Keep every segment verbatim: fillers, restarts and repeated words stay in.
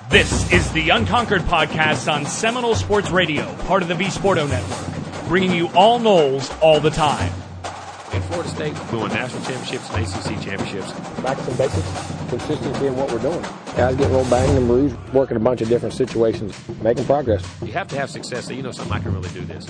This is the Unconquered Podcast on Seminole Sports Radio, part of the V Sporto Network, bringing you all Noles all the time. In Florida State, we won national championships and A C C championships. Back to some basics, consistency in what we're doing. Guys getting a little banged and bruised, working a bunch of different situations, making progress. You have to have success so you know something, I can really do this.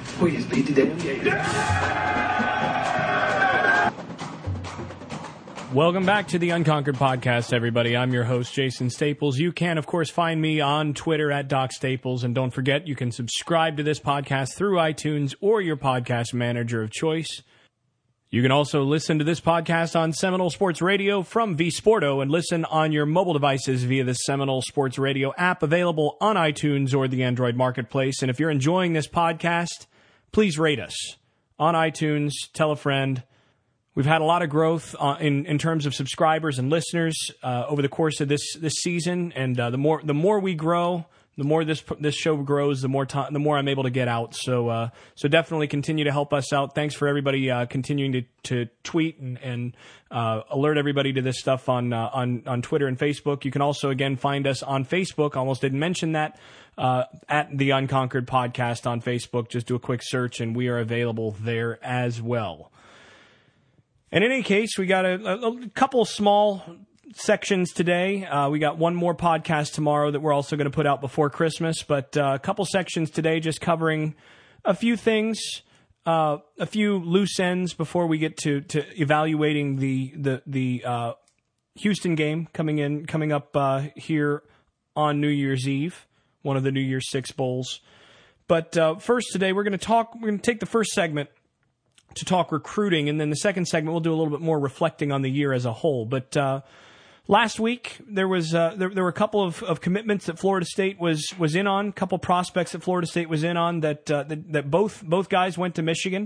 Welcome back to the Unconquered Podcast, everybody. I'm your host, Jason Staples. You can, of course, find me on Twitter at Doc Staples. And don't forget, you can subscribe to this podcast through iTunes or your podcast manager of choice. You can also listen to this podcast on Seminole Sports Radio from V Sporto and listen on your mobile devices via the Seminole Sports Radio app available on iTunes or the Android Marketplace. And if you're enjoying this podcast, please rate us on iTunes, tell a friend. We've had a lot of growth uh, in in terms of subscribers and listeners uh, over the course of this this season, and uh, the more the more we grow, the more this this show grows, the more time, the more I'm able to get out. So uh, so definitely continue to help us out. Thanks for everybody uh, continuing to, to tweet and, and uh, alert everybody to this stuff on uh, on on Twitter and Facebook. You can also again find us on Facebook. Almost didn't mention that. Uh, at the Unconquered Podcast on Facebook. Just do a quick search, and we are available there as well. And in any case, we got a, a, a couple small sections today. Uh, we got one more podcast tomorrow that we're also going to put out before Christmas. But uh, a couple sections today just covering a few things, uh, a few loose ends before we get to, to evaluating the the the uh, Houston game coming in coming up uh, here on New Year's Eve, one of the New Year's Six bowls. But uh, first today, we're going to talk. We're going to take the first segment to talk recruiting, and then the second segment we'll do a little bit more reflecting on the year as a whole. But uh, last week there was uh, there, there were a couple of, of commitments that Florida State was was in on, a couple prospects that Florida State was in on that uh, that, that both both guys went to Michigan.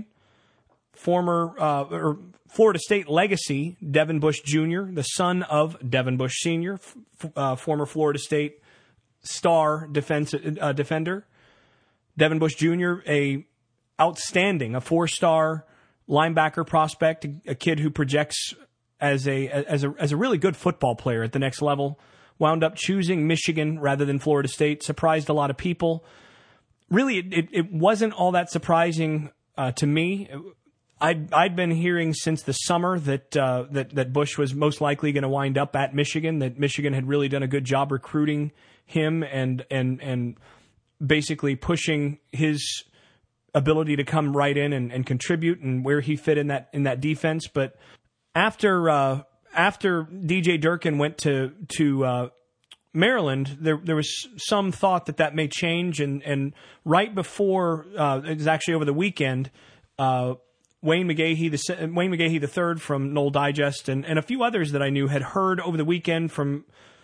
Former uh, or Florida State legacy Devin Bush Junior, the son of Devin Bush Senior, f- uh, former Florida State star defense uh, defender. Devin Bush Junior, a outstanding, a four-star linebacker prospect, a kid who projects as a as a as a really good football player at the next level. Wound up choosing Michigan rather than Florida State. Surprised a lot of people. Really, it it, it wasn't all that surprising uh, to me. I'd I'd been hearing since the summer that uh, that that Bush was most likely going to wind up at Michigan. That Michigan had really done a good job recruiting him and and and basically pushing his ability to come right in and, and contribute and where he fit in that in that defense. But after uh, after D J Durkin went to to uh, Maryland, there there was some thought that that may change. And and right before uh, it was actually over the weekend, uh, Wayne McGahee the Wayne McGahee the third from Knoll Digest and and a few others that I knew had heard over the weekend from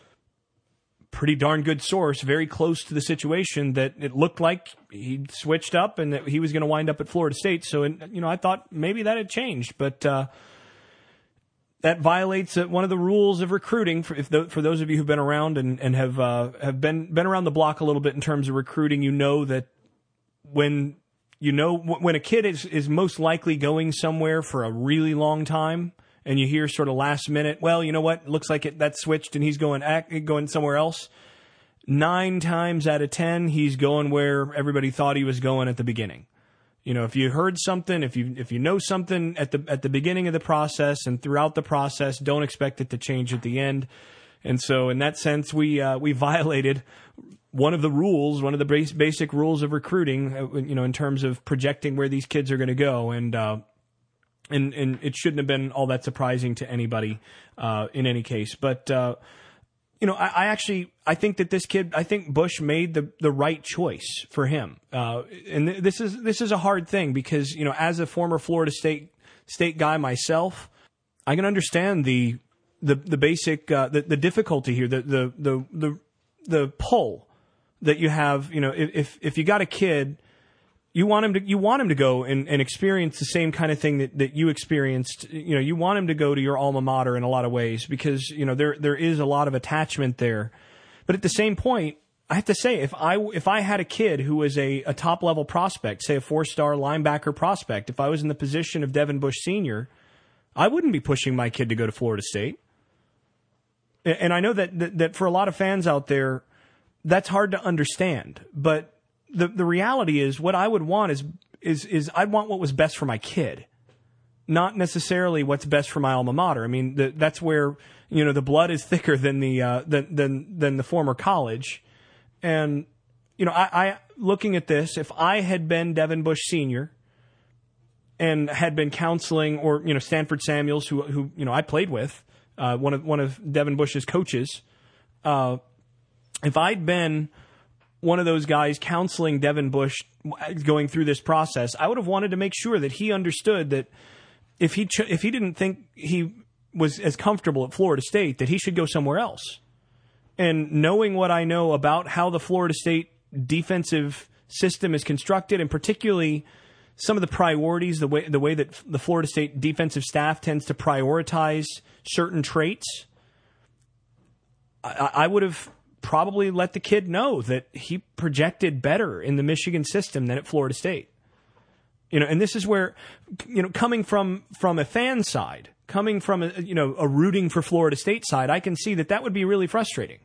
pretty darn good source, very close to the situation, that it looked like he'd switched up and that he was going to wind up at Florida State. So, you know, I thought maybe that had changed, but uh, that violates one of the rules of recruiting. For if the, for those of you who've been around and, and have uh, have been been around the block a little bit in terms of recruiting, you know that when you know when a kid is is most likely going somewhere for a really long time, and you hear sort of last minute, well, you know what, it looks like it, that switched and he's going going somewhere else. Nine times out of ten, he's going where everybody thought he was going at the beginning. You know, if you heard something, if you if you know something at the at the beginning of the process and throughout the process, don't expect it to change at the end. And so, in that sense, we uh, we violated one of the rules, one of the base, basic rules of recruiting. Uh, you know, in terms of projecting where these kids are going to go, and. Uh, And and it shouldn't have been all that surprising to anybody uh, in any case. But, uh, you know, I, I actually, I think that this kid, I think Bush made the, the right choice for him. Uh, and th- this is this is a hard thing because, you know, as a former Florida State State guy myself, I can understand the the the basic, uh, the, the difficulty here, the, the, the, the, the pull that you have. You know, if if you got a kid, You want him to you want him to go and, and experience the same kind of thing that, that you experienced. You know, you want him to go to your alma mater in a lot of ways because, you know, there there is a lot of attachment there. But at the same point, I have to say, if I if I had a kid who was a, a top level prospect, say a four star linebacker prospect, if I was in the position of Devin Bush Senior, I wouldn't be pushing my kid to go to Florida State. And I know that that, that for a lot of fans out there, that's hard to understand. But the the reality is, what I would want is is is I'd want what was best for my kid, not necessarily what's best for my alma mater. I mean, the, that's where, you know, the blood is thicker than the uh, than than than the former college. And you know, I, I looking at this, if I had been Devin Bush Senior and had been counseling, or you know, Stanford Samuels, who who you know I played with, uh, one of one of Devin Bush's coaches. Uh, if I'd been one of those guys counseling Devin Bush going through this process, I would have wanted to make sure that he understood that if he ch- if he didn't think he was as comfortable at Florida State, that he should go somewhere else. And knowing what I know about how the Florida State defensive system is constructed, and particularly some of the priorities, the way the way that the Florida State defensive staff tends to prioritize certain traits, I, I would have probably let the kid know that he projected better in the Michigan system than at Florida State. You know, and this is where, you know, coming from from a fan side, coming from a, you know, a rooting for Florida State side, I can see that that would be really frustrating.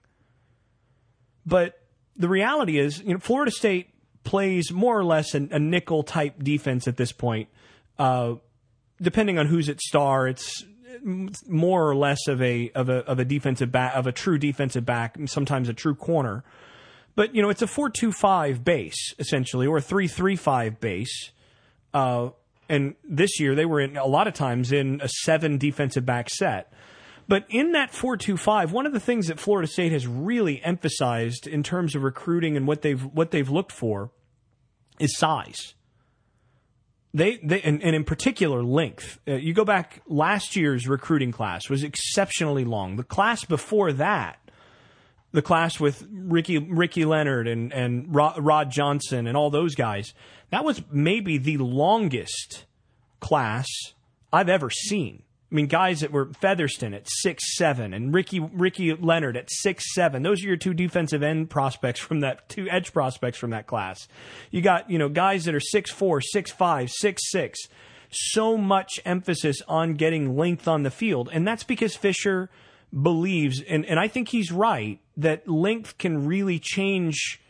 But the reality is, you know, Florida State plays more or less a, a nickel type defense at this point. Uh, depending on who's its star, it's more or less of a of a of a defensive back, of a true defensive back, and sometimes a true corner. But you know, it's a four two five base essentially, or a three three five base. Uh, and this year they were in a lot of times in a seven defensive back set. But in that four two five, one of the things that Florida State has really emphasized in terms of recruiting and what they've what they've looked for is size. They, they and, and in particular length. Uh, you go back, last year's recruiting class was exceptionally long. The class before that, the class with Ricky Ricky Leonard and and Rod, Rod Johnson and all those guys, that was maybe the longest class I've ever seen. I mean, guys that were Featherston at six seven and Ricky Ricky Leonard at six seven. Those are your two defensive end prospects from that, two edge prospects from that class. You got, you know, guys that are six four, six five, six six. So much emphasis on getting length on the field. And that's because Fisher believes, and, and I think he's right, that length can really change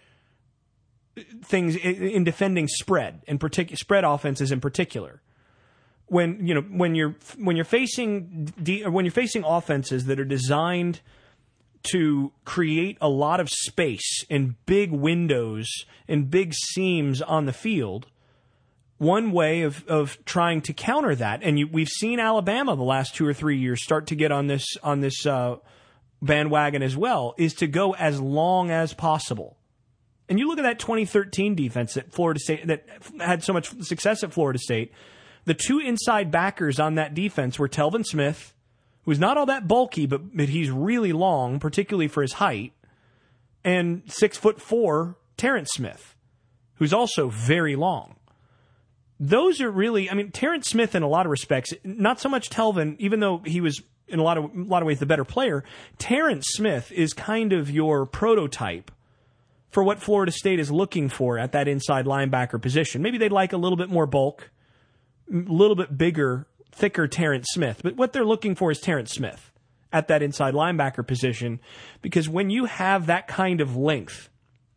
things in defending spread, in particular, spread offenses in particular. When you know when you're when you're facing de- when you're facing offenses that are designed to create a lot of space and big windows and big seams on the field, one way of, of trying to counter that, and you, we've seen Alabama the last two or three years start to get on this on this uh, bandwagon as well, is to go as long as possible. And you look at that twenty thirteen defense at Florida State that had so much success at Florida State. The two inside backers on that defense were Telvin Smith, who's not all that bulky, but, but he's really long, particularly for his height, and six foot four Terrence Smith, who's also very long. Those are really, I mean, Terrence Smith in a lot of respects, not so much Telvin, even though he was in a lot of a lot of ways the better player. Terrence Smith is kind of your prototype for what Florida State is looking for at that inside linebacker position. Maybe they'd like a little bit more bulk, a little bit bigger, thicker Terrence Smith. But what they're looking for is Terrence Smith at that inside linebacker position, because when you have that kind of length,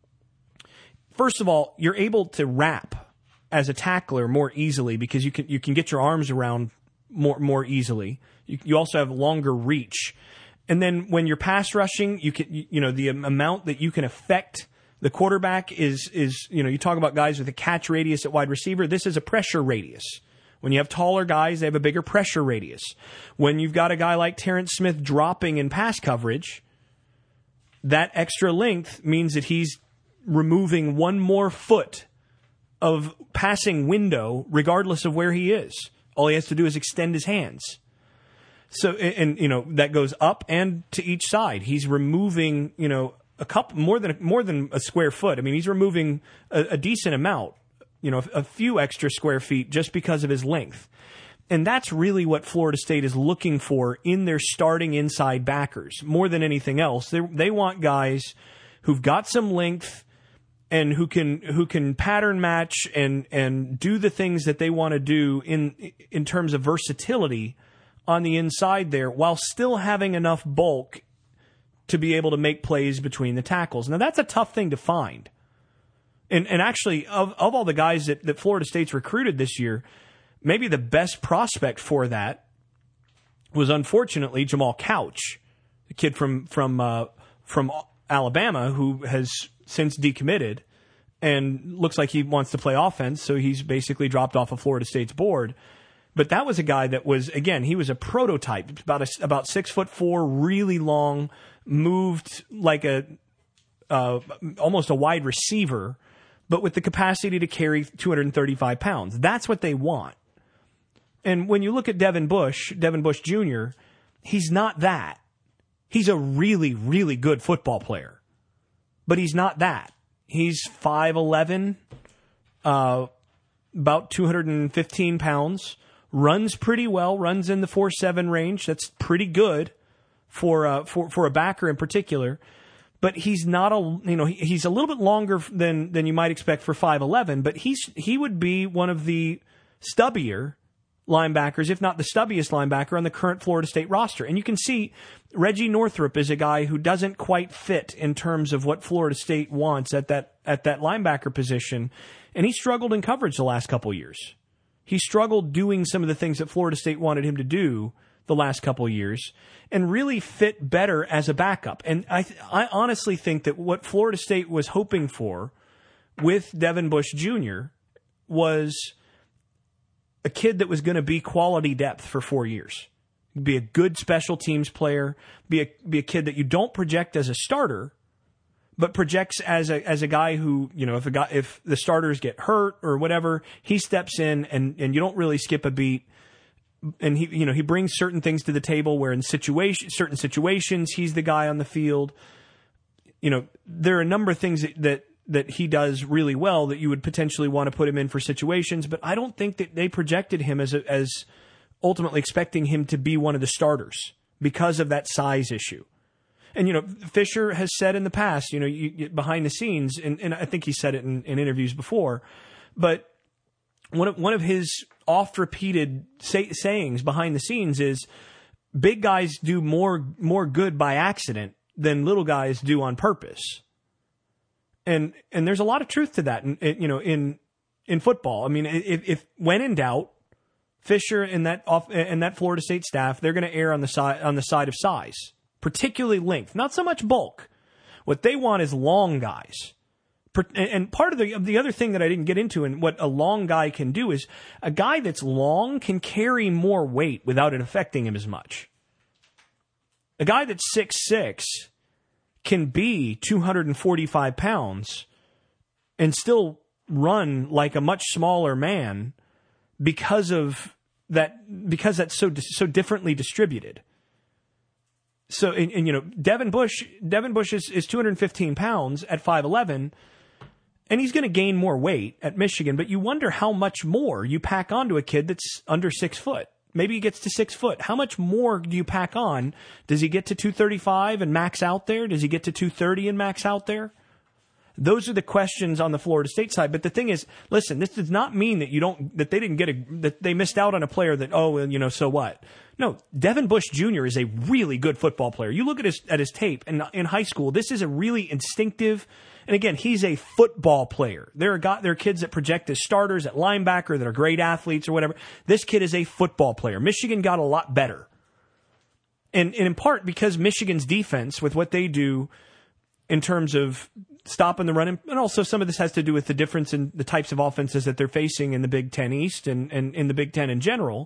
first of all, you're able to wrap as a tackler more easily because you can you can get your arms around more more easily. You, you also have longer reach. And then when you're pass rushing, you can you, you know the amount that you can affect the quarterback is is you know you talk about guys with a catch radius at wide receiver. This is a pressure radius. When you have taller guys, they have a bigger pressure radius. When you've got a guy like Terrence Smith dropping in pass coverage, that extra length means that he's removing one more foot of passing window regardless of where he is. All he has to do is extend his hands. So, and, and you know, that goes up and to each side. He's removing, you know, a couple, more than, more than a square foot. I mean, he's removing a, a decent amount. You know, a few extra square feet just because of his length. And that's really what Florida State is looking for in their starting inside backers. More than anything else, they they want guys who've got some length and who can who can pattern match and and do the things that they want to do in in terms of versatility on the inside there, while still having enough bulk to be able to make plays between the tackles. Now, that's a tough thing to find. And and actually, of, of all the guys that, that Florida State's recruited this year, maybe the best prospect for that was, unfortunately, Jamal Couch, the kid from from uh, from Alabama who has since decommitted and looks like he wants to play offense, so he's basically dropped off of Florida State's board. But that was a guy that was, again, he was a prototype, about a, about six foot four, really long, moved like a uh, almost a wide receiver, but with the capacity to carry two hundred thirty-five pounds. That's what they want. And when you look at Devin Bush, Devin Bush Junior, he's not that. He's a really, really good football player, but he's not that. He's five eleven, uh, about two hundred fifteen pounds, runs pretty well, runs in the four seven range. That's pretty good for uh, for for a backer in particular. But he's not a you know he, he's a little bit longer than than you might expect for five eleven. But he's he would be one of the stubbier linebackers, if not the stubbiest linebacker on the current Florida State roster. And you can see Reggie Northrup is a guy who doesn't quite fit in terms of what Florida State wants at that at that linebacker position, and he struggled in coverage the last couple of years. He struggled doing some of the things that Florida State wanted him to do the last couple of years, and really fit better as a backup. And I th- I honestly think that what Florida State was hoping for with Devin Bush Junior was a kid that was going to be quality depth for four years, be a good special teams player, be a be a kid that you don't project as a starter, but projects as a as a guy who, you know, if a guy if the starters get hurt or whatever, he steps in and, and you don't really skip a beat. And he you know he brings certain things to the table where in situation certain situations he's the guy on the field. You know, there are a number of things that, that that he does really well that you would potentially want to put him in for situations, but I don't think that they projected him as a, as ultimately expecting him to be one of the starters because of that size issue. And, you know, Fisher has said in the past, you know, you, you, behind the scenes, and, and I think he said it in, in interviews before, but one of, one of his oft-repeated say, sayings behind the scenes is big guys do more more good by accident than little guys do on purpose. And and there's a lot of truth to that, in, in, you know, in in football. I mean, if, if when in doubt, Fisher and that off and that Florida State staff, they're going to err on the side on the side of size, particularly length, not so much bulk. What they want is long guys. And part of the the other thing that I didn't get into, and what a long guy can do, is a guy that's long can carry more weight without it affecting him as much. A guy that's six six can be two hundred forty-five pounds and still run like a much smaller man because of that, because that's so so differently distributed. So, and, and you know, Devin Bush, Devin Bush is, is two hundred fifteen pounds at five eleven, and he's going to gain more weight at Michigan, but you wonder how much more you pack onto a kid that's under six foot. Maybe he gets to six foot. How much more do you pack on? Does he get to two thirty-five and max out there? Does he get to two thirty and max out there? Those are the questions on the Florida State side. But the thing is, listen, this does not mean that you don't, that they didn't get a, that they missed out on a player that, oh, well, you know, so what? No, Devin Bush Junior is a really good football player. You look at his, at his tape in, in high school, this is a really instinctive, and again, he's a football player. There are got, there are kids that project as starters at linebacker that are great athletes or whatever. This kid is a football player. Michigan got a lot better. And, and in part because Michigan's defense, with what they do in terms of stopping the run, and also some of this has to do with the difference in the types of offenses that they're facing in the Big Ten East and, and in the Big Ten in general,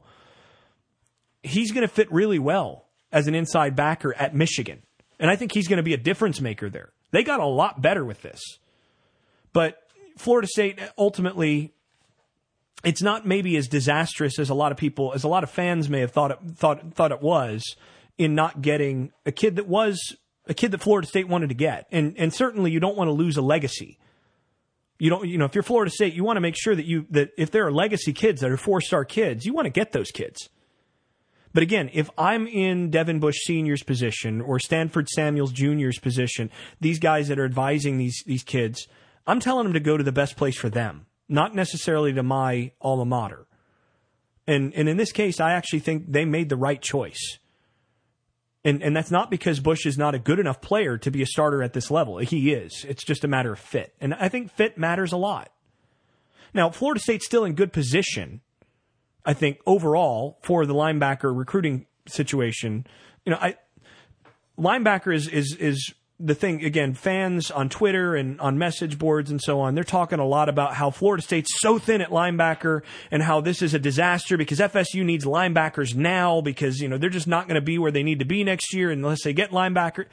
he's going to fit really well as an inside backer at Michigan. And I think he's going to be a difference maker there. They got a lot better with this. But Florida State, ultimately, it's not maybe as disastrous as a lot of people, as a lot of fans may have thought it, thought, thought it was, in not getting a kid that was a kid that Florida State wanted to get. And and certainly you don't want to lose a legacy. You don't, you know, if you're Florida State, you want to make sure that you, that if there are legacy kids that are four-star kids, you want to get those kids. But again, if I'm in Devin Bush Senior's position or Stanford Samuels Junior's position, these guys that are advising these these kids, I'm telling them to go to the best place for them, not necessarily to my alma mater. And and in this case, I actually think they made the right choice. And and that's not because Bush is not a good enough player to be a starter at this level. He is. It's just a matter of fit. And I think fit matters a lot. Now, Florida State's still in good position, I think, overall, for the linebacker recruiting situation. You know, I linebacker is is is the thing. Again, fans on Twitter and on message boards and so on, they're talking a lot about how Florida State's so thin at linebacker and how this is a disaster because F S U needs linebackers now because, you know, they're just not going to be where they need to be next year unless they get linebacker.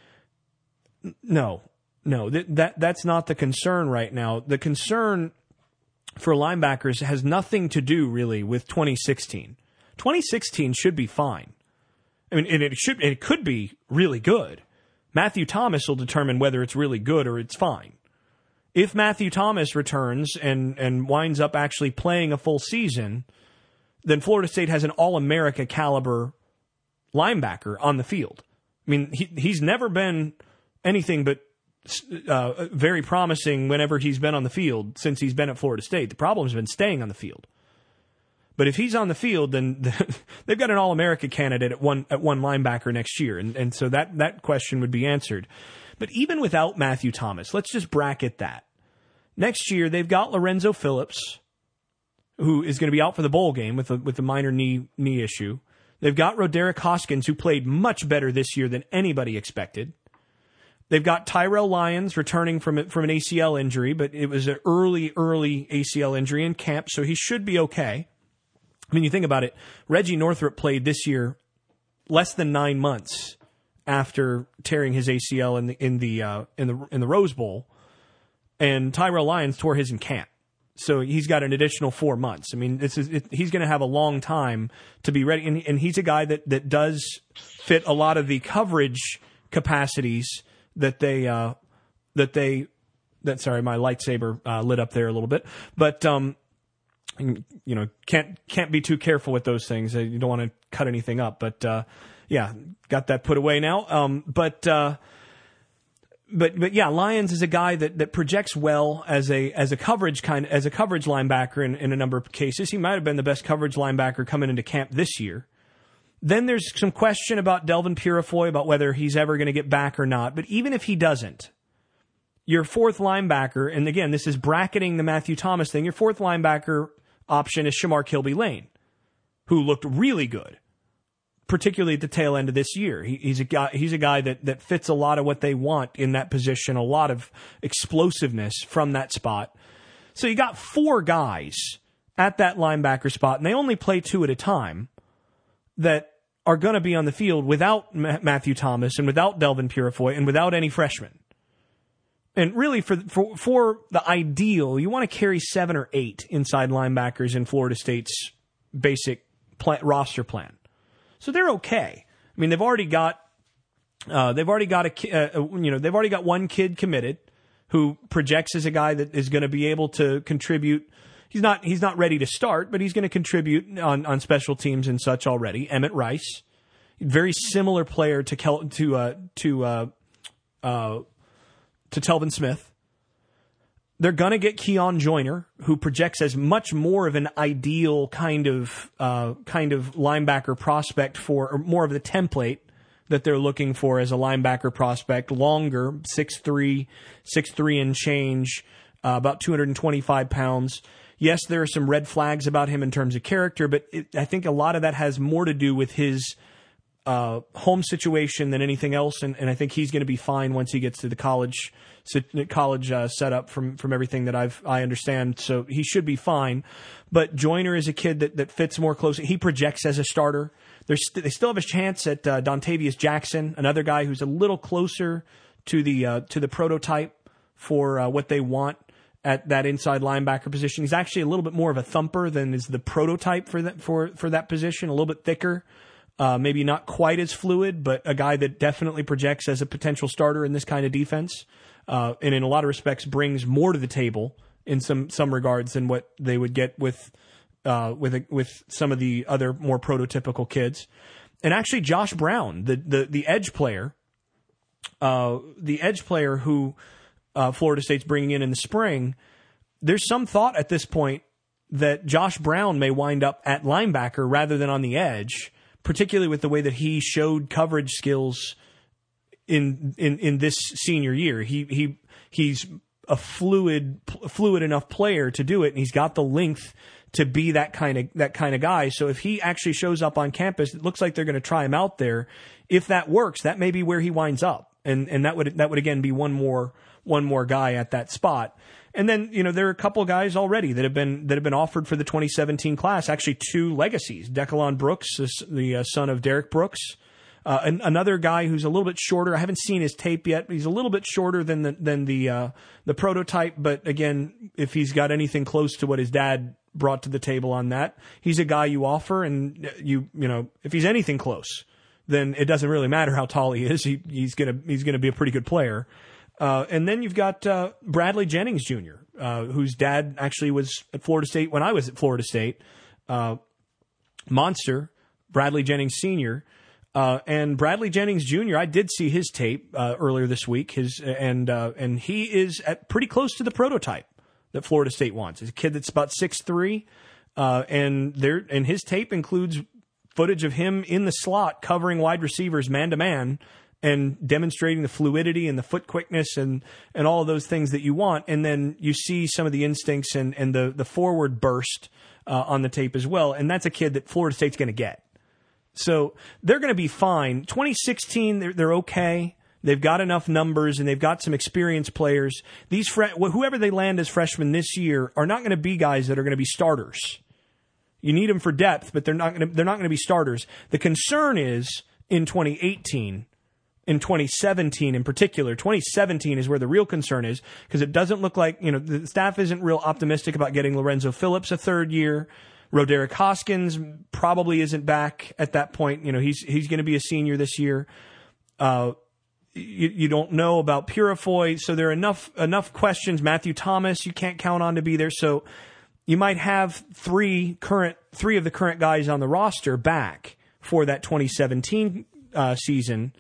No, no, that, that that's not the concern right now. The concern for linebackers has nothing to do really with twenty sixteen. twenty sixteen should be fine. I mean, and it should, it could be really good. Matthew Thomas will determine whether it's really good or it's fine. If Matthew Thomas returns and, and winds up actually playing a full season, then Florida State has an All-America caliber linebacker on the field. I mean, he, he's never been anything but uh, very promising whenever he's been on the field since he's been at Florida State. The problem has been staying on the field. But if he's on the field, then they've got an All-America candidate at one at one linebacker next year, and, and so that, that question would be answered. But even without Matthew Thomas, let's just bracket that. Next year, they've got Lorenzo Phillips, who is going to be out for the bowl game with a, with a minor knee knee issue. They've got Roderick Hoskins, who played much better this year than anybody expected. They've got Tyrell Lyons returning from from an A C L injury, but it was an early, early A C L injury in camp, so he should be okay. I mean, you think about it, Reggie Northrup played this year less than nine months after tearing his A C L in the in the uh, in the in the Rose Bowl, and Tyrell Lyons tore his in camp. So he's got an additional four months. I mean, this is it, he's going to have a long time to be ready, and, and he's a guy that that does fit a lot of the coverage capacities that they uh, that they that sorry, my lightsaber uh, lit up there a little bit, but. Um, You know, can't can't be too careful with those things. You don't want to cut anything up. But uh, yeah, got that put away now. Um, but uh, but but yeah, Lyons is a guy that, that projects well as a as a coverage kind as a coverage linebacker in, in a number of cases. He might have been the best coverage linebacker coming into camp this year. Then there's some question about Delvin Purifoy about whether he's ever going to get back or not. But even if he doesn't, your fourth linebacker, and again, this is bracketing the Matthew Thomas thing. Your fourth linebacker option is Shamar Kilby-Lane, who looked really good, particularly at the tail end of this year. He, he's a guy. He's a guy that that fits a lot of what they want in that position. A lot of explosiveness from that spot. So you got four guys at that linebacker spot, and they only play two at a time, that are going to be on the field without Ma- Matthew Thomas and without Delvin Purifoy and without any freshmen. And really, for, for for the ideal, you want to carry seven or eight inside linebackers in Florida State's basic plan, roster plan. So they're okay. I mean, they've already got uh, they've already got a uh, you know they've already got one kid committed who projects as a guy that is going to be able to contribute. He's not he's not ready to start, but he's going to contribute on, on special teams and such already. Emmett Rice, very similar player to Kel, to uh, to uh, uh, to Telvin Smith. They're going to get Keon Joyner, who projects as much more of an ideal kind of uh, kind of linebacker prospect for, or more of the template that they're looking for as a linebacker prospect. Longer, six three, six three and change, uh, about two hundred twenty-five pounds. Yes, there are some red flags about him in terms of character, but it, I think a lot of that has more to do with his uh, home situation than anything else, and, and I think he's going to be fine once he gets to the college college uh, setup from from everything that I've I understand. So he should be fine. But Joyner is a kid that, that fits more closely. He projects as a starter. There's st- they still have a chance at uh, Dontavius Jackson, another guy who's a little closer to the uh, to the prototype for uh, what they want at that inside linebacker position. He's actually a little bit more of a thumper than is the prototype for that for for that position. A little bit thicker. Uh, maybe not quite as fluid, but a guy that definitely projects as a potential starter in this kind of defense, uh, and in a lot of respects brings more to the table in some some regards than what they would get with uh, with a, with some of the other more prototypical kids. And actually, Josh Brown, the the the edge player, uh, the edge player who uh, Florida State's bringing in in the spring, there's some thought at this point that Josh Brown may wind up at linebacker rather than on the edge, particularly with the way that he showed coverage skills in in, in this senior year. He he he's a fluid fluid enough player to do it, and he's got the length to be that kind of that kind of guy. So if he actually shows up on campus, it looks like they're going to try him out there. If that works, that may be where he winds up, and and that would that would again be one more one more guy at that spot. And then, you know, there are a couple of guys already that have been that have been offered for the twenty seventeen class. Actually, two legacies: Decalon Brooks, the uh, son of Derek Brooks, uh, and another guy who's a little bit shorter. I haven't seen his tape yet. He's a little bit shorter than the than the uh, the prototype. But again, if he's got anything close to what his dad brought to the table on that, he's a guy you offer, and you you know if he's anything close, then it doesn't really matter how tall he is. He, he's gonna he's gonna be a pretty good player. Uh, and then you've got uh, Bradley Jennings Junior, uh, whose dad actually was at Florida State when I was at Florida State. Uh, monster, Bradley Jennings Senior. Uh, and Bradley Jennings Junior, I did see his tape uh, earlier this week, His and uh, and he is at pretty close to the prototype that Florida State wants. He's a kid that's about six three, uh, and there and his tape includes footage of him in the slot covering wide receivers man-to-man, and demonstrating the fluidity and the foot quickness and, and all of those things that you want. And then you see some of the instincts and, and the, the forward burst uh, on the tape as well. And that's a kid that Florida State's going to get. So they're going to be fine. twenty sixteen, they're, they're okay. They've got enough numbers and they've got some experienced players. These fre- whoever they land as freshmen this year are not going to be guys that are going to be starters. You need them for depth, but they're not going to, they're not going to be starters. The concern is in twenty eighteen, in twenty seventeen in particular. twenty seventeen is where the real concern is, because it doesn't look like, you know, the staff isn't real optimistic about getting Lorenzo Phillips a third year. Roderick Hoskins probably isn't back at that point. You know, he's he's going to be a senior this year. Uh, you, you don't know about Purifoy, so there are enough enough questions. Matthew Thomas, you can't count on to be there. So you might have three current three of the current guys on the roster back for that twenty seventeen uh, season.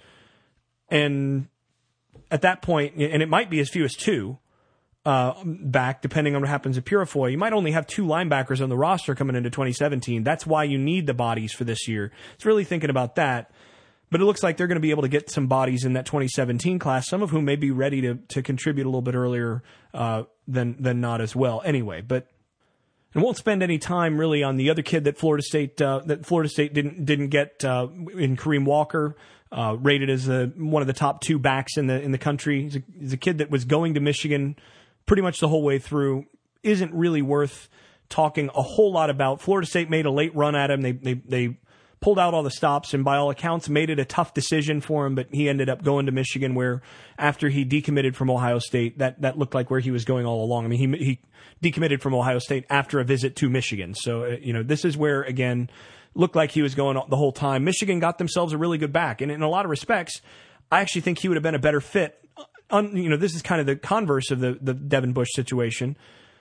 And at that point, and it might be as few as two uh, back, depending on what happens at Purifoy, you might only have two linebackers on the roster coming into twenty seventeen. That's why you need the bodies for this year. It's really thinking about that. But it looks like they're going to be able to get some bodies in that twenty seventeen class, some of whom may be ready to, to contribute a little bit earlier uh, than than not as well. Anyway, but and won't spend any time really on the other kid that Florida State uh, that Florida State didn't didn't get uh, in Kareem Walker. Uh, rated as a, one of the top two backs in the in the country. He's a, he's a kid that was going to Michigan pretty much the whole way through. Isn't really worth talking a whole lot about. Florida State made a late run at him. They they they pulled out all the stops, and by all accounts made it a tough decision for him. But he ended up going to Michigan, where after he decommitted from Ohio State, that that looked like where he was going all along. I mean, he he decommitted from Ohio State after a visit to Michigan. So uh, you know, this is where again. Looked like he was going the whole time. Michigan got themselves a really good back. And in a lot of respects, I actually think he would have been a better fit. Un, you know, this is kind of the converse of the, the Devin Bush situation.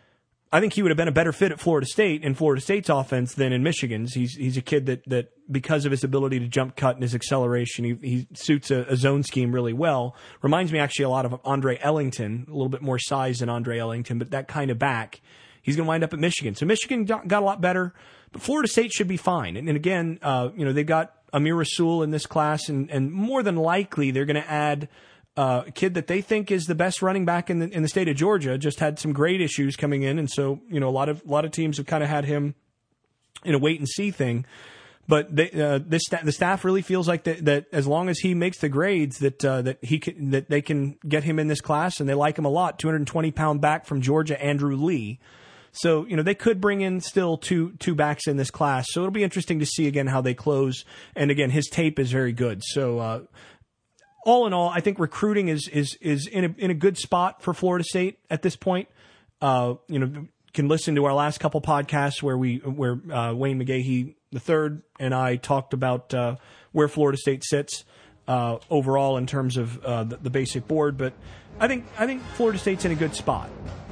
I think he would have been a better fit at Florida State in Florida State's offense than in Michigan's. He's he's a kid that, that because of his ability to jump cut and his acceleration, he, he suits a, a zone scheme really well. Reminds me actually a lot of Andre Ellington, a little bit more size than Andre Ellington, but that kind of back. He's going to wind up at Michigan. So Michigan got a lot better. But Florida State should be fine. And, and again, uh, you know, they've got Amir Rasul in this class, and, and more than likely they're going to add uh, a kid that they think is the best running back in the in the state of Georgia. Just had some great issues coming in, and so you know a lot of a lot of teams have kind of had him in a wait and see thing. But they, uh, this the staff really feels like that, that as long as he makes the grades, that uh, that he can, that they can get him in this class, and they like him a lot. two hundred twenty pound back from Georgia, Andrew Lee. So, you know, they could bring in still two two backs in this class. So it'll be interesting to see, again, how they close. And, again, his tape is very good. So, uh, all in all, I think recruiting is is is in a, in a good spot for Florida State at this point. Uh, you know, you can listen to our last couple podcasts where we where uh, Wayne McGahee the third and I talked about uh, where Florida State sits uh, overall in terms of uh, the, the basic board. But I think I think Florida State's in a good spot.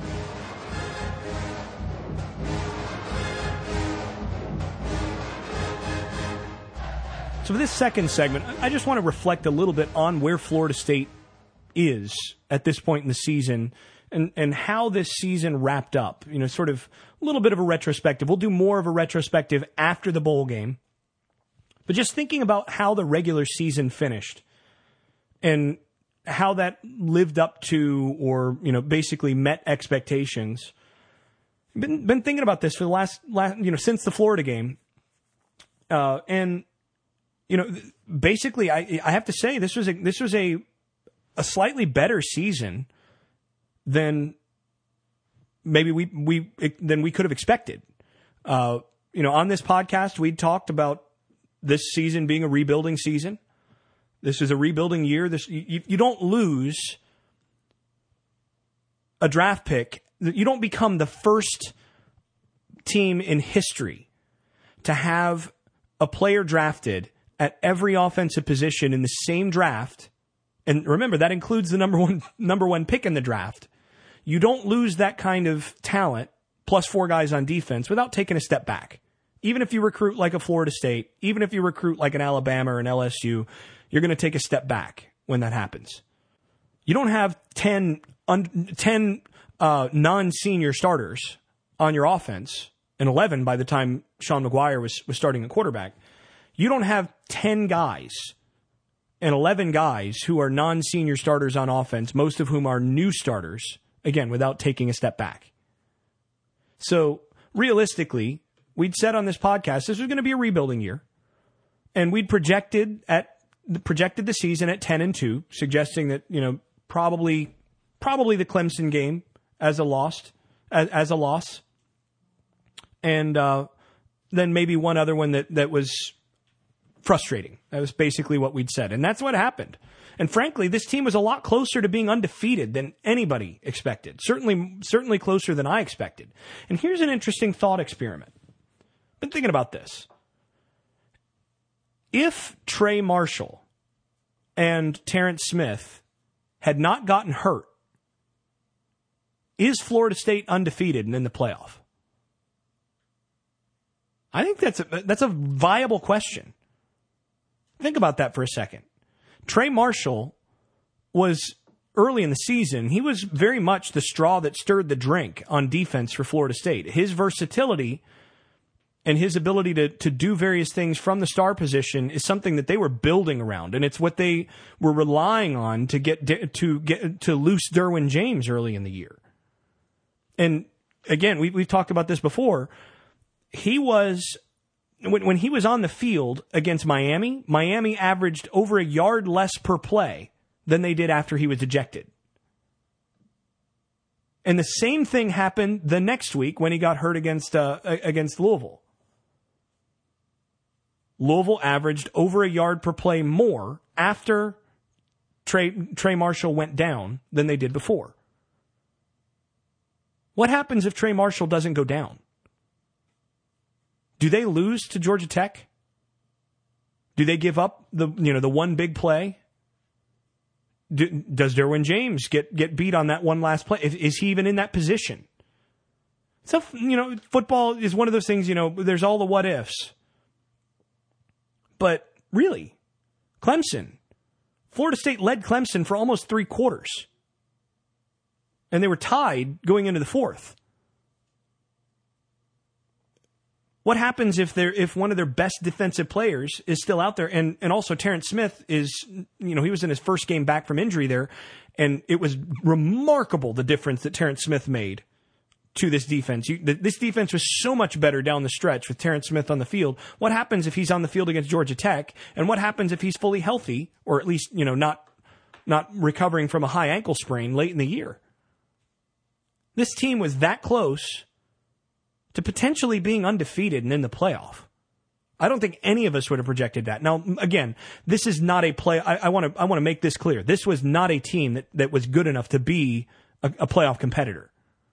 So for this second segment, I just want to reflect a little bit on where Florida State is at this point in the season and, and how this season wrapped up. You know, sort of a little bit of a retrospective. We'll do more of a retrospective after the bowl game. But just thinking about how the regular season finished and how that lived up to, or, you know, basically met expectations. Been been thinking about this for the last, last you know, since the Florida game. Uh, and, you know, basically, I I have to say this was a this was a a slightly better season than maybe we we than we could have expected. Uh, you know, on this podcast, we talked about this season being a rebuilding season. This is a rebuilding year. This you, you don't lose a draft pick. You don't become the first team in history to have a player drafted at every offensive position in the same draft. And remember, that includes the number one number one pick in the draft. You don't lose that kind of talent, plus four guys on defense, without taking a step back. Even if you recruit like a Florida State, even if you recruit like an Alabama or an L S U, you're going to take a step back when that happens. You don't have ten, un, ten uh, non-senior starters on your offense, and eleven by the time Sean McGuire was, was starting at quarterback. You don't have ten guys and eleven guys who are non-senior starters on offense, most of whom are new starters, again, without taking a step back. So realistically, we'd said on this podcast this was going to be a rebuilding year, and we'd projected at projected the season at ten and two, suggesting that, you know, probably probably the Clemson game as a lost as, as a loss, and uh, then maybe one other one that that was frustrating. That was basically what we'd said, and that's what happened. And frankly, this team was a lot closer to being undefeated than anybody expected. Certainly, certainly closer than I expected. And here's an interesting thought experiment. Been thinking about this. If Trey Marshall and Terrence Smith had not gotten hurt, is Florida State undefeated and in the playoff? I think that's a, that's a viable question. Think about that for a second. Trey Marshall was, early in the season, he was very much the straw that stirred the drink on defense for Florida State. His versatility and his ability to to do various things from the star position is something that they were building around, and it's what they were relying on to get to get to loose Derwin James early in the year. And again, we we've talked about this before. He was when when he was on the field against Miami, Miami averaged over a yard less per play than they did after he was ejected. And the same thing happened the next week when he got hurt against uh, against Louisville. Louisville averaged over a yard per play more after Trey, Trey Marshall went down than they did before. What happens if Trey Marshall doesn't go down? Do they lose to Georgia Tech? Do they give up the you know the one big play? Do, does Derwin James get, get beat on that one last play? Is, is he even in that position? So, you know, football is one of those things, you know, there's all the what ifs. But really, Clemson, Florida State led Clemson for almost three quarters. And they were tied going into the fourth. What happens if they're if one of their best defensive players is still out there, and, and also Terrence Smith is, you know, he was in his first game back from injury there, and it was remarkable the difference that Terrence Smith made to this defense. You, this defense was so much better down the stretch with Terrence Smith on the field. What happens if he's on the field against Georgia Tech, and what happens if he's fully healthy, or at least, you know, not not recovering from a high ankle sprain late in the year? This team was that close to potentially being undefeated and in the playoff. I don't think any of us would have projected that. Now, again, this is not a play. I want to I want to make this clear. This was not a team that, that was good enough to be a, a playoff competitor.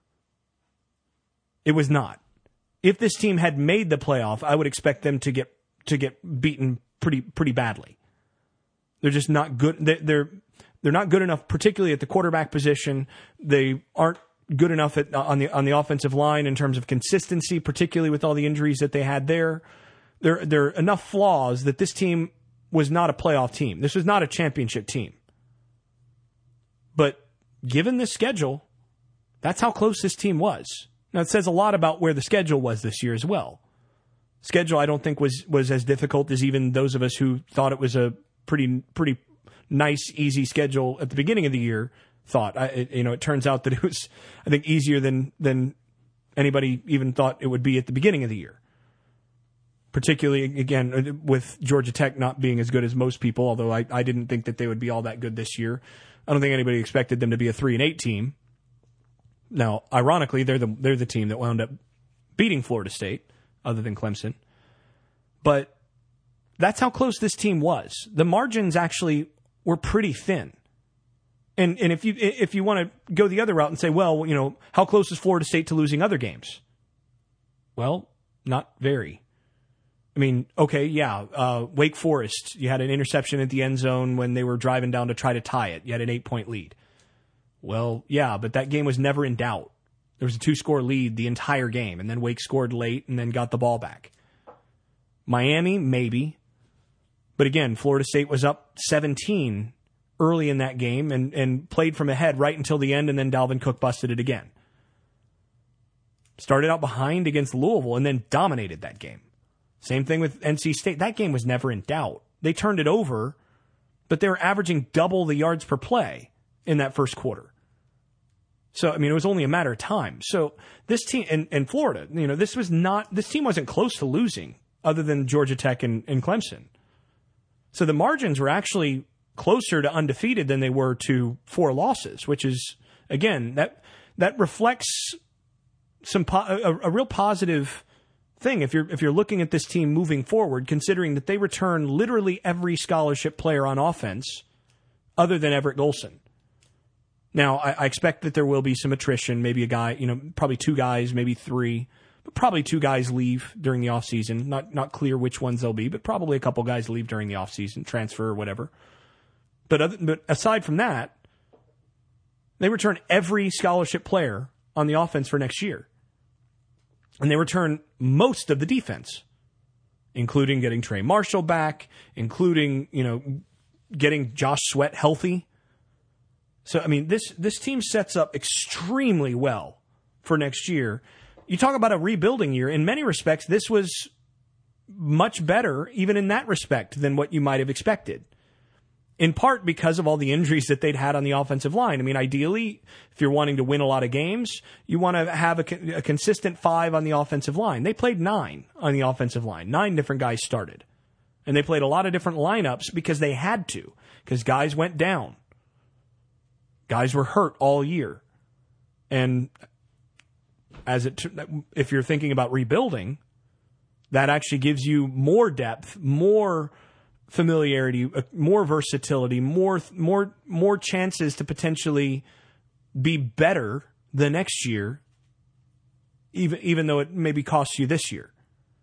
It was not. If this team had made the playoff, I would expect them to get to get beaten pretty pretty badly. They're just not good. They're they're, they're not good enough, particularly at the quarterback position. They aren't good enough at, on the on the offensive line in terms of consistency, particularly with all the injuries that they had there. There, there are enough flaws that this team was not a playoff team. This was not a championship team. But given this schedule, that's how close this team was. Now, it says a lot about where the schedule was this year as well. schedule I don't think was was as difficult as even those of us who thought it was a pretty pretty nice, easy schedule at the beginning of the year thought. I, it, you know, it turns out that it was, I think, easier than than anybody even thought it would be at the beginning of the year. Particularly, again, with Georgia Tech not being as good as most people, although I, I didn't think that they would be all that good this year. I don't think anybody expected them to be a three and eight team. Now, ironically, they're the they're the team that wound up beating Florida State, other than Clemson. But that's how close this team was. The margins actually were pretty thin. And and if you if you want to go the other route and say, well, you know, how close is Florida State to losing other games? Well, not very. I mean, okay, yeah, uh, Wake Forest, you had an interception at the end zone when they were driving down to try to tie it. You had an eight-point lead. Well, yeah, but that game was never in doubt. There was a two-score lead the entire game, and then Wake scored late and then got the ball back. Miami, maybe. But again, Florida State was up seventeen early in that game and, and played from ahead right until the end, and then Dalvin Cook busted it again. Started out behind against Louisville and then dominated that game. Same thing with N C State. That game was never in doubt. They turned it over, but they were averaging double the yards per play in that first quarter. So, I mean, it was only a matter of time. So this team, and, and Florida, you know, this was not, this team wasn't close to losing other than Georgia Tech and, and Clemson. So the margins were actually closer to undefeated than they were to four losses, which is, again, that that reflects some po- a, a real positive thing if you're if you're looking at this team moving forward, considering that they return literally every scholarship player on offense other than Everett Golson. Now, I, I expect that there will be some attrition, maybe a guy, you know, probably two guys, maybe three, but probably two guys leave during the offseason. Not not clear which ones they'll be, but probably a couple guys leave during the offseason, transfer or whatever. But other, but aside from that, they return every scholarship player on the offense for next year. And they return most of the defense, including getting Trey Marshall back, including, you know, getting Josh Sweat healthy. So, I mean, this this team sets up extremely well for next year. You talk about a rebuilding year. In many respects, this was much better, even in that respect, than what you might have expected. In part because of all the injuries that they'd had on the offensive line. I mean, ideally, if you're wanting to win a lot of games, you want to have a, a consistent five on the offensive line. They played nine on the offensive line. Nine different guys started. And they played a lot of different lineups because they had to, because guys went down. Guys were hurt all year. And as it, if you're thinking about rebuilding, that actually gives you more depth, more familiarity, more versatility, more more more chances to potentially be better the next year, even even though it maybe costs you this year.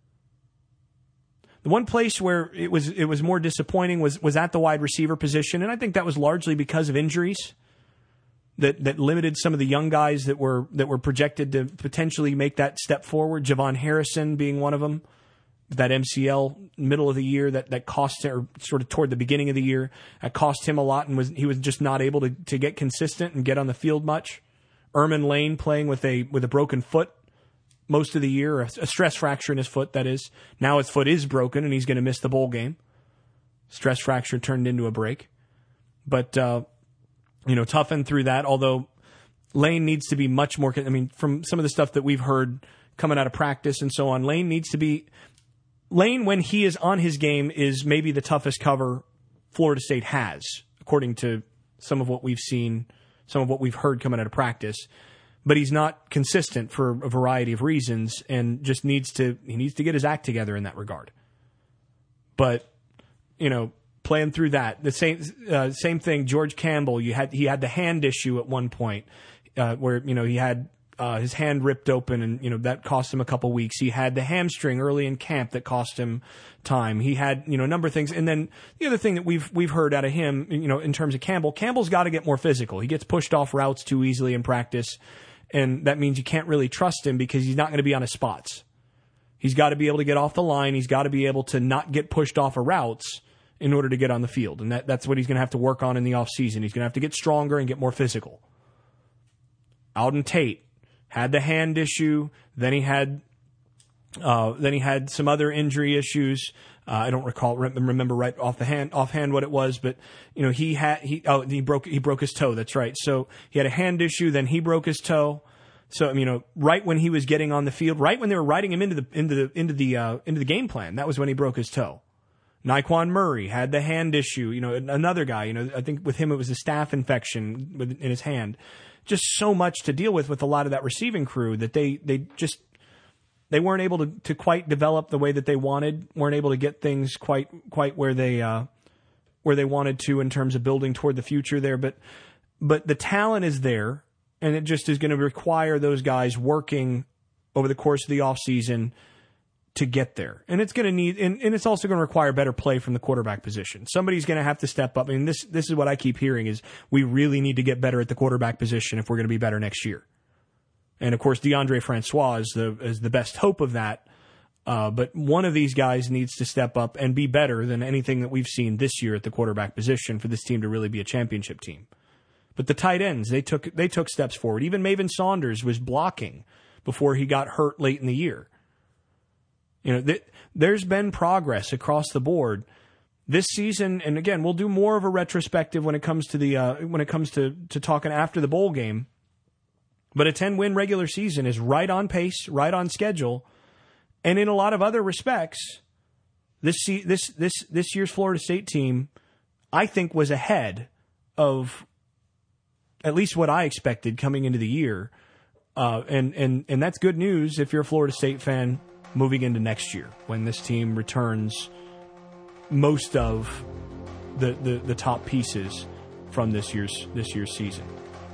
The one place where it was it was more disappointing was was at the wide receiver position, and I think that was largely because of injuries that that limited some of the young guys that were that were projected to potentially make that step forward. Javon Harrison being one of them. That M C L middle of the year that, that cost him, or sort of toward the beginning of the year, that cost him a lot, and was he was just not able to, to get consistent and get on the field much. Erman Lane playing with a with a broken foot most of the year, a, a stress fracture in his foot, that is. Now his foot is broken, and he's going to miss the bowl game. Stress fracture turned into a break. But, uh, you know, toughened through that, although Lane needs to be much more, I mean, from some of the stuff that we've heard coming out of practice and so on, Lane needs to be... Lane, when he is on his game, is maybe the toughest cover Florida State has, according to some of what we've seen, some of what we've heard coming out of practice. But he's not consistent for a variety of reasons, and just needs to he needs to get his act together in that regard. But, you know, playing through that, the same uh, same thing. George Campbell, you had he had the hand issue at one point, uh, where you know he had. Uh, his hand ripped open, and you know that cost him a couple weeks. He had the hamstring early in camp that cost him time. He had you know a number of things, and then the other thing that we've we've heard out of him, you know, in terms of Campbell, Campbell's got to get more physical. He gets pushed off routes too easily in practice, and that means you can't really trust him because he's not going to be on his spots. He's got to be able to get off the line. He's got to be able to not get pushed off of routes in order to get on the field, and that that's what he's going to have to work on in the offseason. He's going to have to get stronger and get more physical. Auden Tate had the hand issue, then he had Uh, then he had some other injury issues. Uh, I don't recall remember right off the hand offhand what it was, but you know he had he oh he broke he broke his toe. That's right. So he had a hand issue. Then he broke his toe. So you know, right when he was getting on the field, right when they were riding him into the into the into the uh, into the game plan, that was when he broke his toe. Nyquan Murray had the hand issue. You know, another guy. You know, I think with him it was a staph infection in his hand. Just so much to deal with with a lot of that receiving crew that they they just. They weren't able to, to quite develop the way that they wanted. weren't able to get things quite quite where they uh, where they wanted to in terms of building toward the future there. But but the talent is there, and it just is going to require those guys working over the course of the offseason to get there. And it's going to need, and, and it's also going to require better play from the quarterback position. Somebody's going to have to step up. I mean, this this is what I keep hearing is we really need to get better at the quarterback position if we're going to be better next year. And, of course, DeAndre Francois is the, is the best hope of that. Uh, but one of these guys needs to step up and be better than anything that we've seen this year at the quarterback position for this team to really be a championship team. But the tight ends, they took they took steps forward. Even Maven Saunders was blocking before he got hurt late in the year. You know, th- there's been progress across the board this season. And, again, we'll do more of a retrospective when it comes to the uh, when it comes to, to talking after the bowl game. But a ten-win regular season is right on pace, right on schedule, and in a lot of other respects, this this this this year's Florida State team, I think, was ahead of at least what I expected coming into the year, uh, and and and that's good news if you're a Florida State fan moving into next year when this team returns most of the the, the top pieces from this year's this year's season.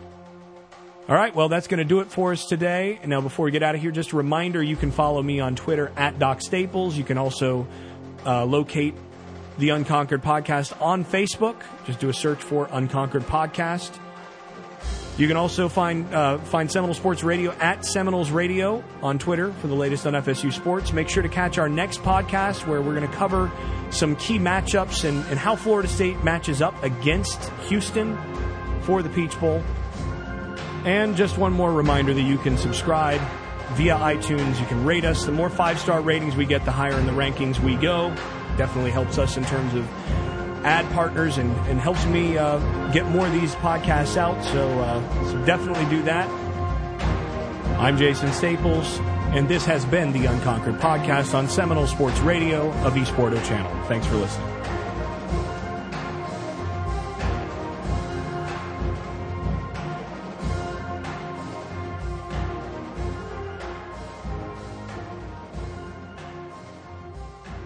All right, well, that's going to do it for us today. Now, before we get out of here, just a reminder, you can follow me on Twitter at Doc Staples. You can also uh, locate the Unconquered Podcast on Facebook. Just do a search for Unconquered Podcast. You can also find uh, find Seminole Sports Radio at Seminoles Radio on Twitter for the latest on F S U sports. Make sure to catch our next podcast where we're going to cover some key matchups and, and how Florida State matches up against Houston for the Peach Bowl. And just one more reminder that you can subscribe via iTunes. You can rate us. The more five-star ratings we get, the higher in the rankings we go. Definitely helps us in terms of ad partners and, and helps me uh, get more of these podcasts out. So, uh, so definitely do that. I'm Jason Staples, and this has been the Unconquered Podcast on Seminole Sports Radio of eSporto Channel. Thanks for listening.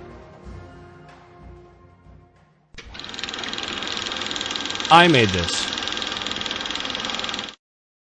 I made this.